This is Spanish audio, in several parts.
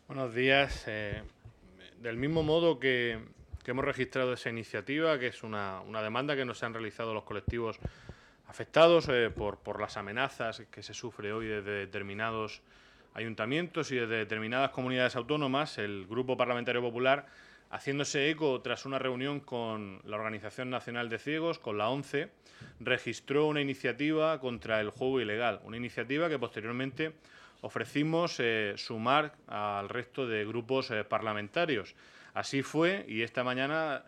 Buenos días. Del mismo modo que hemos registrado esa iniciativa, que es una demanda que nos han realizado los colectivos afectados por las amenazas que se sufre hoy desde determinados ayuntamientos y desde determinadas comunidades autónomas, el Grupo Parlamentario Popular, haciéndose eco tras una reunión con la Organización Nacional de Ciegos, con la ONCE, registró una iniciativa contra el juego ilegal, una iniciativa que posteriormente ofrecimos sumar al resto de grupos parlamentarios. Así fue y esta mañana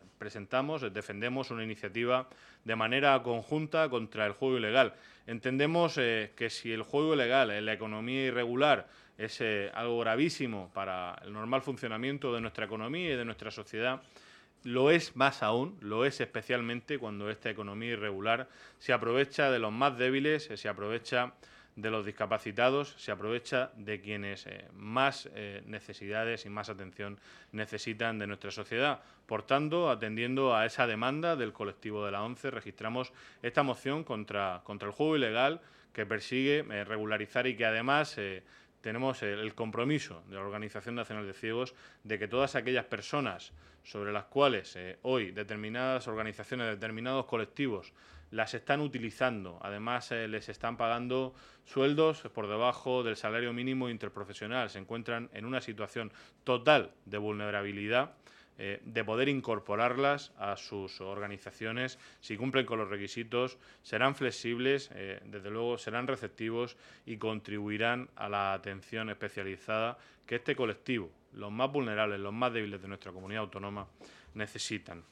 defendemos una iniciativa de manera conjunta contra el juego ilegal. Entendemos que si el juego ilegal, la economía irregular, es algo gravísimo para el normal funcionamiento de nuestra economía y de nuestra sociedad, lo es más aún, lo es especialmente cuando esta economía irregular se aprovecha de los más débiles, se aprovecha de los discapacitados, se aprovecha de quienes más necesidades y más atención necesitan de nuestra sociedad. Por tanto, atendiendo a esa demanda del colectivo de la ONCE, registramos esta moción contra el juego ilegal que persigue regularizar y que además tenemos el compromiso de la Organización Nacional de Ciegos de que todas aquellas personas sobre las cuales hoy determinadas organizaciones, determinados colectivos las están utilizando, además les están pagando sueldos por debajo del salario mínimo interprofesional, se encuentran en una situación total de vulnerabilidad, de poder incorporarlas a sus organizaciones. Si cumplen con los requisitos, serán flexibles, desde luego serán receptivos y contribuirán a la atención especializada que este colectivo, los más vulnerables, los más débiles de nuestra comunidad autónoma, necesitan.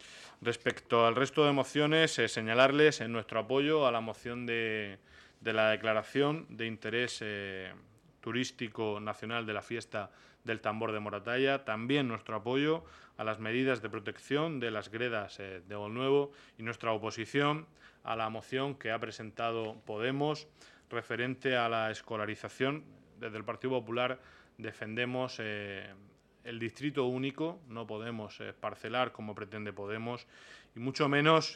Respecto al resto de mociones, señalarles en nuestro apoyo a la moción de la declaración de interés turístico nacional de la fiesta del tambor de Moratalla, también nuestro apoyo a las medidas de protección de las gredas de Bolnuevo y nuestra oposición a la moción que ha presentado Podemos referente a la escolarización. Desde el Partido Popular defendemos el distrito único, no podemos parcelar como pretende Podemos y mucho menos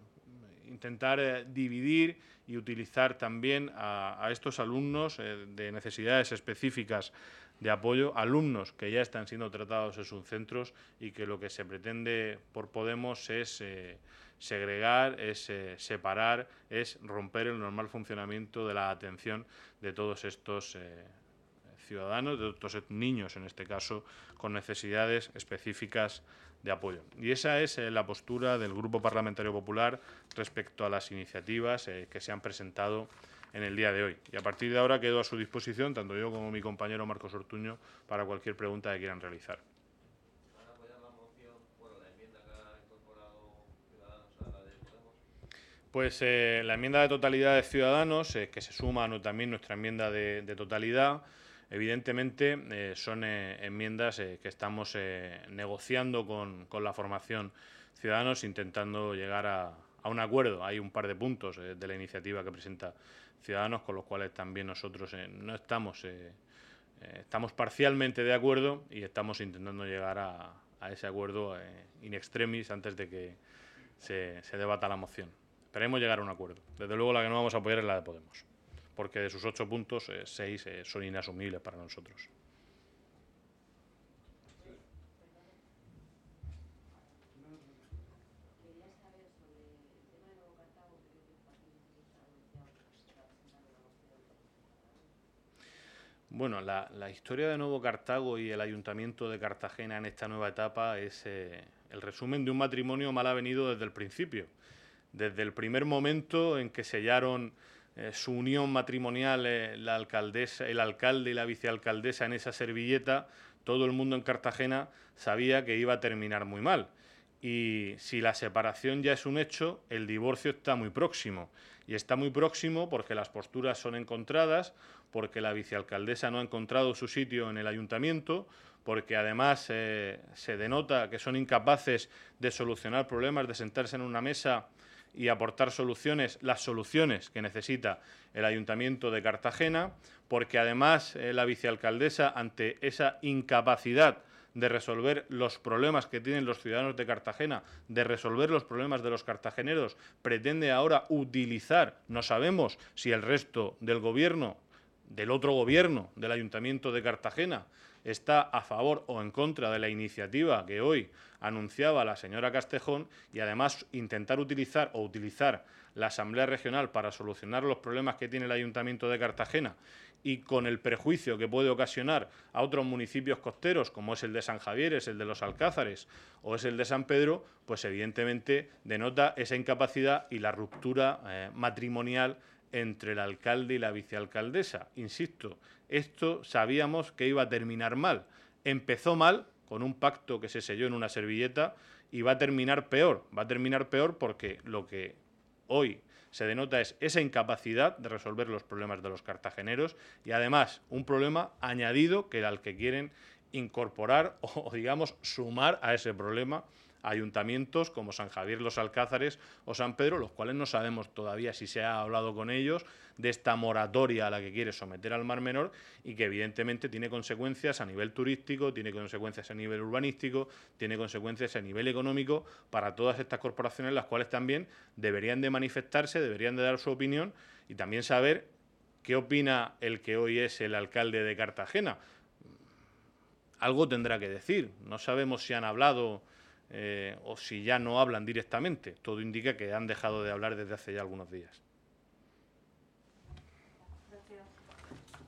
intentar dividir y utilizar también a estos alumnos de necesidades específicas de apoyo, alumnos que ya están siendo tratados en sus centros y que lo que se pretende por Podemos es segregar, es separar, es romper el normal funcionamiento de la atención de todos estos ciudadanos, de estos niños, en este caso, con necesidades específicas de apoyo. Y esa es la postura del Grupo Parlamentario Popular respecto a las iniciativas que se han presentado en el día de hoy. Y a partir de ahora quedo a su disposición, tanto yo como mi compañero Marcos Ortuño, para cualquier pregunta que quieran realizar. ¿Van a apoyar la moción, la enmienda que ha incorporado Ciudadanos a la de Podemos? Pues la enmienda de totalidad de Ciudadanos, que se suma también nuestra enmienda de totalidad, evidentemente son enmiendas que estamos negociando con la formación Ciudadanos, intentando llegar a un acuerdo. Hay un par de puntos de la iniciativa que presenta Ciudadanos con los cuales también nosotros no estamos, estamos parcialmente de acuerdo y estamos intentando llegar a ese acuerdo in extremis antes de que se debata la moción. Esperemos llegar a un acuerdo. Desde luego la que no vamos a apoyar es la de Podemos, porque de sus 8 puntos, 6 son inasumibles para nosotros. Bueno, la historia de Nuevo Cartago y el Ayuntamiento de Cartagena en esta nueva etapa es el resumen de un matrimonio mal avenido desde el principio. Desde el primer momento en que sellaron su unión matrimonial el alcalde y la vicealcaldesa en esa servilleta, todo el mundo en Cartagena sabía que iba a terminar muy mal. Y si la separación ya es un hecho, el divorcio está muy próximo. Y está muy próximo porque las posturas son encontradas, porque la vicealcaldesa no ha encontrado su sitio en el ayuntamiento, porque además se denota que son incapaces de solucionar problemas, de sentarse en una mesa y aportar soluciones, las soluciones que necesita el Ayuntamiento de Cartagena, porque además la vicealcaldesa, ante esa incapacidad de resolver los problemas que tienen los ciudadanos de Cartagena, de resolver los problemas de los cartageneros, pretende ahora utilizar, no sabemos si el resto del Gobierno del otro gobierno, del Ayuntamiento de Cartagena, está a favor o en contra de la iniciativa que hoy anunciaba la señora Castejón, y además utilizar la Asamblea Regional para solucionar los problemas que tiene el Ayuntamiento de Cartagena, y con el perjuicio que puede ocasionar a otros municipios costeros, como es el de San Javier, es el de Los Alcázares o es el de San Pedro, pues evidentemente denota esa incapacidad y la ruptura matrimonial entre el alcalde y la vicealcaldesa. Insisto, esto sabíamos que iba a terminar mal. Empezó mal, con un pacto que se selló en una servilleta, y va a terminar peor. Va a terminar peor porque lo que hoy se denota es esa incapacidad de resolver los problemas de los cartageneros, y además un problema añadido al que quieren incorporar o digamos sumar a ese problema ayuntamientos como San Javier, Los Alcázares o San Pedro, los cuales no sabemos todavía si se ha hablado con ellos de esta moratoria a la que quiere someter al Mar Menor, y que evidentemente tiene consecuencias a nivel turístico, tiene consecuencias a nivel urbanístico, tiene consecuencias a nivel económico para todas estas corporaciones, las cuales también deberían de manifestarse, deberían de dar su opinión y también saber qué opina el que hoy es el alcalde de Cartagena. Algo tendrá que decir. No sabemos si han hablado o si ya no hablan directamente. Todo indica que han dejado de hablar desde hace ya algunos días.